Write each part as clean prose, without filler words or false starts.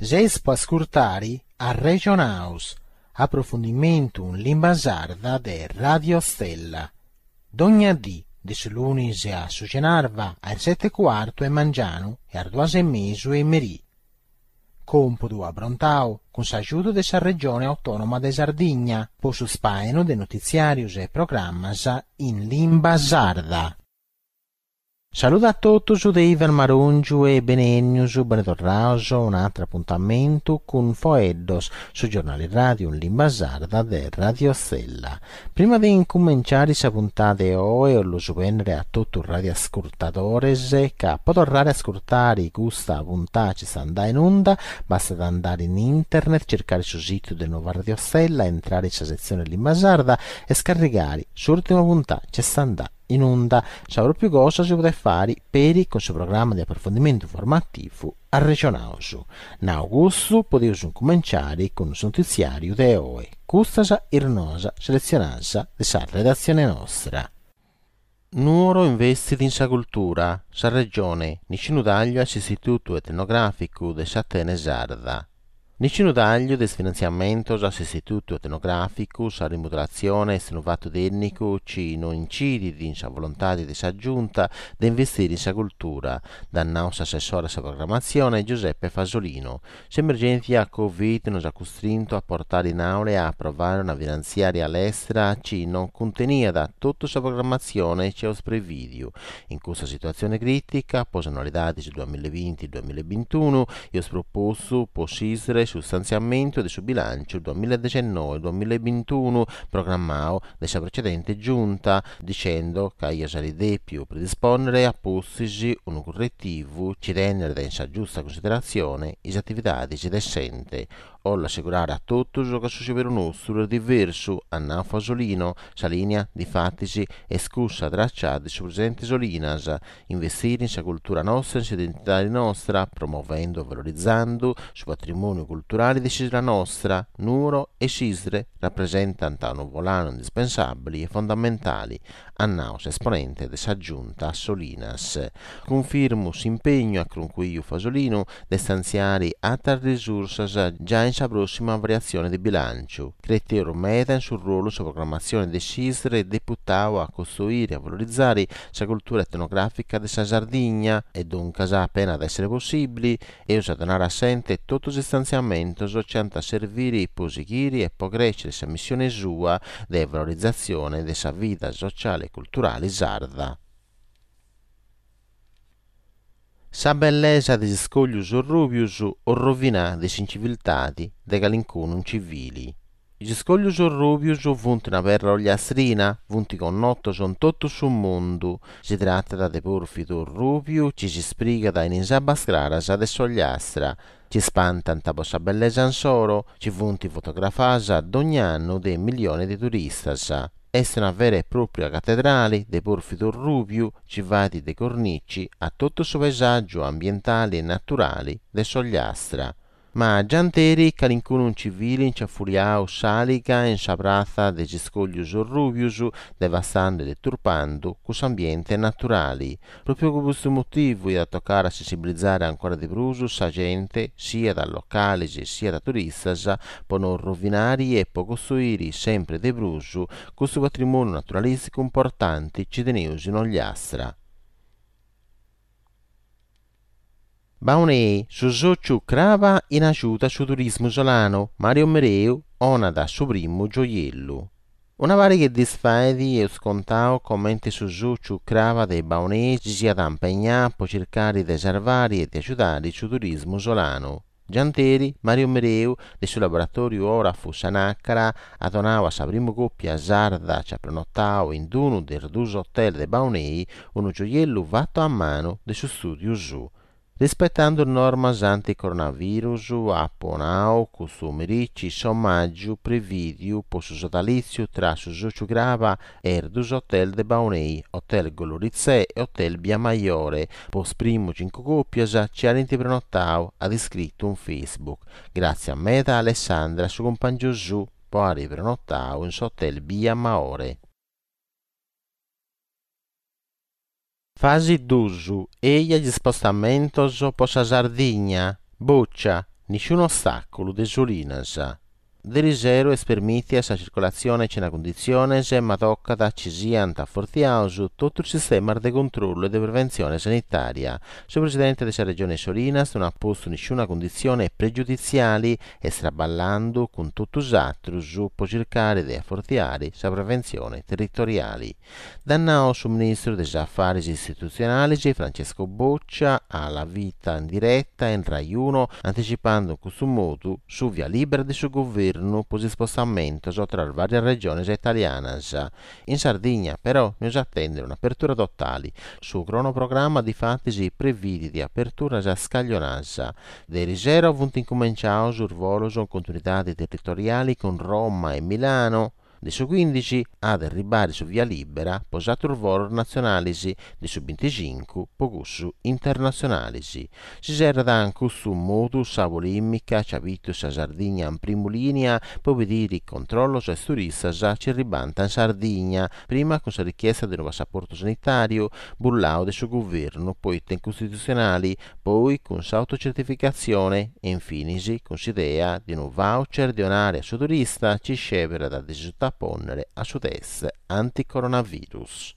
Zes può ascoltare a Region House, approfondimento in lingua sarda de Radio Stella. Dogna di lunis a Sucenarva alle 7:15 e mangiano e alle 2:30 e merì. Compodo a Brontao con l'aiuto della Regione Autonoma de Sardigna, po su spaeno de notiziarius e programmas in lingua sarda. Saluto a tutti su Ivan Marungiu e benenius, bentornaus un altro appuntamento con Foeddos su giornale radio in lingua sarda de Radio Stella. Prima di incominciare questa puntata oggi, lo subendere a tutti i radioascoltatori che potrà ascoltare questa puntata ci sta andando in onda, basta andare in internet, cercare sul sito del nuovo Radio Stella, entrare in sezione lingua sarda e scaricare l'ultima puntata ci sta andando in onda. Saprò più cosa si può fare per il suo programma di approfondimento informativo a Regionausu. In augusto potete cominciare con un notiziario di oggi. Questa è la selezionata della redazione nostra. Nuoro investiti in sa cultura, sa regione, nicino taglio all'istituto etnografico de Satene Sarda. Nicino taglio del finanziamento all'istituto etnografico, sa rimodulazione e stenovato etnico, ci non incidi in sa volontà di sa giunta di investire in sa cultura, da nostro assessore sa programmazione Giuseppe Fasolino. L'emergenza Covid nos ha costretto a portare in aula e a approvare una finanziaria all'estera, ci non contenia da tutta sa programmazione ci ho previdio. In questa situazione critica, posano le date 2020-2021, io ho proposto possibile sul stanziamento del suo bilancio 2019-2021 programmato della precedente giunta, dicendo che io sarei più predisporre a postici un correttivo ci rendere in sa giusta considerazione le attività di decente o l'assicurare a tutti che su per un nostro diverso a Nao Fasolino sa linea di fattici e scusa tracciati su presenti solinas, investire in sa cultura nostra e in sa identità nostra, promuovendo e valorizzando su patrimonio culturale di Cisra nostra. Nuoro e Cisre rappresentano un volano indispensabili e fondamentali a Naus esponente de sa giunta Solinas. Confermo s'impegno a cui Fasolino de stanziare altre risorse già in sa prossima variazione di bilancio. Cretero meta sul ruolo su programmazione de Cisre deputato a costruire e a valorizzare sa cultura etnografica de sa Sardigna e dunque sa appena ad essere possibili e usa donare assente tutto il stanziamento sociante a servire posichiri e può crescere sa missione sua de valorizzazione de sa vita sociale e culturale sarda. Sa bellezza degli scoglius orrubius o rovinà dei inciviltati de calincunum civili. Gli scoglius orrubius vunti una perla ogliastrina, vunti con notto son tutto sul mondo. Si tratta da de porfido orrubiu, ci si spriga da in insabascraras de sogliastra. Ci spantan tabo sa bellezza ansoro, ci vunti fotografasa d'ogni anno de milioni di turistas. È una vera e propria cattedrale de porfido rubiu, civati de cornici a tutto il suo paesaggio ambientale e naturale de sogliastra. Ma gianteri calincunum civili in ciaffuriao salica in sa prazza de giscoglius orrubius, devastando e deturpando quest'ambiente naturali. Proprio con questo motivo è da toccare a sensibilizzare ancora di più sa gente, sia da locali sia da turistas, per non rovinare e per costruire sempre di più questo patrimonio naturalistico importante ci teneus in Ogliastra. Baunei su Sociu Crava in aiuta su turismo isolano, Mario Mereu, ona da suo primo gioiello. Una varia che disfadi e scontao commenti su Sociu Crava dei Baunei ci sia da impegnare per cercare di salvare e di aiutare su turismo isolano. Gianteri, Mario Mereu, del suo laboratorio ora fu Sanaccara, adonava sa prima coppia sarda ci ha prenottato in uno dei redus hotel dei Baunei un gioiello fatto a mano del suo studio su. Rispettando normas anti-coronavirus, apponao costumerici sommaggio previdiu posso sodalizio tra Suzuchu Grava e Erdus Hotel de Baunei, Hotel Golorizze e Hotel Biamaiore. Pos primo 5 coppias ci ha prenottao ad iscritto un Facebook. Grazie a me da Alessandra su compagno su può arrivare prenottao in Hotel Biamaore. Fasi d'uso e gli spostamenti per la Sardegna, Boccia, nessun ostacolo de solinas. Derisero es permitias a circolazione c'è una condizione ma tocca da cisianta fortiausu tutto il sistema de controllo e di prevenzione sanitaria. Il presidente della regione Solinas non ha posto nessuna condizione pregiudiziali e straballando con tutto usatro può cercare di affortiare la prevenzione territoriali. Dannao su ministro degli affari istituzionali Francesco Boccia alla vita in diretta in Rai 1 anticipando in questo modo su via libera del suo governo per spostamento tra le varie regioni italiane. In Sardegna però noi attendere un'apertura totale. Su cronoprogramma di fatti si prevede di apertura già scaglionata. De risero avuto incominciato sul volo con continuità territoriali con Roma e Milano. De su 15 ad arrivare su via libera posato il volo nazionale di su 25 pocusu internazionali. Si serve anche su modus a volimica c'abitus a Sardegna in prima linea per vedere il controllo su turistas ci ribanta in Sardegna prima con la richiesta di un passaporto sanitario bullao del suo governo poi costituzionali poi con autocertificazione e infine con l'idea di un voucher di un'area su turista ci scevera da risultati ponere a sud-est anticoronavirus.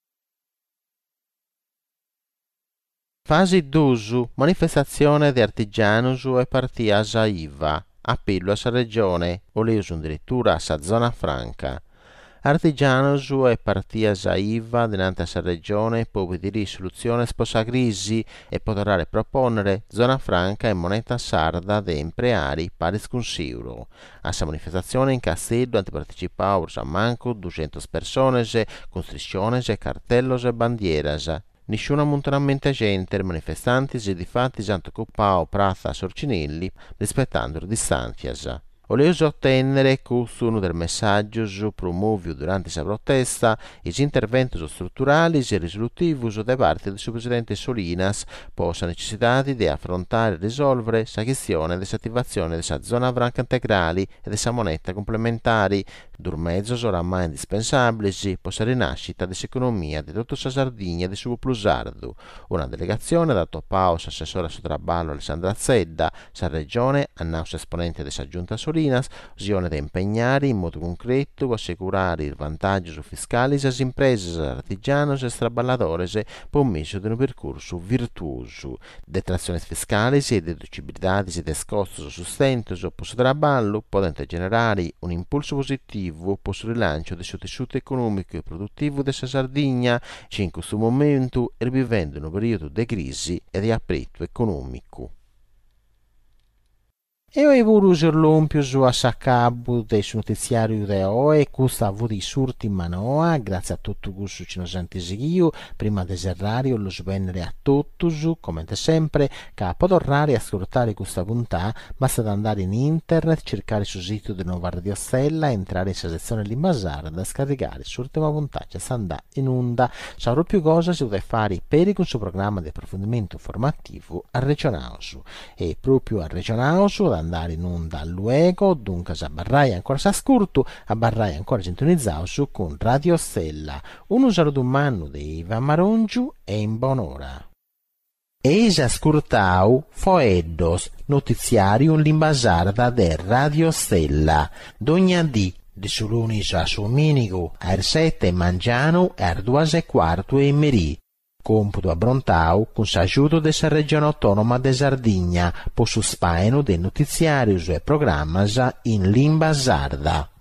Fase 2. Manifestazione di artigianus e partias a IVA. Appello a sa regione o leus addirittura a sa zona franca. Artigianus e partias a IVA dinanzi a sa regione può vedere soluzione sposa crisi e potrà proponere zona franca e moneta sarda de impreari pari con euro. A sa manifestazione in Castello hanno partecipato a manco 200 persone con strisciones e cartellos e bandieras. Nessun ammontonamento gente, manifestanti e di fatti hanno occupato Praza Sorcinelli rispettando le distanze. Volevo ottenere questo uno del messaggio promovido durante la protesta e gli interventi strutturali e risolutivi da parte del suo presidente Solinas possa necessità di affrontare e risolvere la questione dell'attivazione della zona franca integrali e della moneta complementari, mezzo oramai indispensabili per la rinascita dell'economia di tutta la Sardegna e del suo plusardo. Una delegazione ha dato pausa all'assessore su traballo Alessandra Zedda, la regione, annaus esponente della giunta Solinas, visione da impegnare in modo concreto per assicurare il vantaggio fiscale alle imprese, artigiani e straballadores per messo di un percorso virtuoso. Detrazioni fiscali e deducibilità di descosti o sustento per il traballo possono generare un impulso positivo per il rilancio del suo tessuto economico e produttivo della Sardegna, che in questo momento è vivendo un periodo di crisi e di apretto economico. E ora vorrei l'ompio su a saccabu del notiziario di oggi, questo ha avuto i surti in manoa, grazie a tutto questo ci nos antesighio, prima del serrario lo svennere a tutti, come sempre, che potrà ascoltare questa puntata, basta andare in internet, cercare sul sito di Nuova Radio Stella, entrare in sezione Limbasarda, scaricare l'ultima puntata, sta andando in onda, saprò più cosa si deve fare per il suo programma di approfondimento formativo a Regionausu, e proprio a Regionausu andare in onda luego, dunque a barrai ancora s'ascolto, a barrai ancora sintonizzato su con Radio Stella. Un saluto umano di Ivan Marongiu e in buon'ora. Eis ascoltau Foeddos, notiziario in Limbasarda de Radio Stella, d'ogni dì, di sulunis a Suminico, a 7 mangiano e a 2:15 e merì. Computo a Brontau con s'aiuto della regione autonoma de Sardegna, per su spaeno del notiziario e programma in Limbasarda.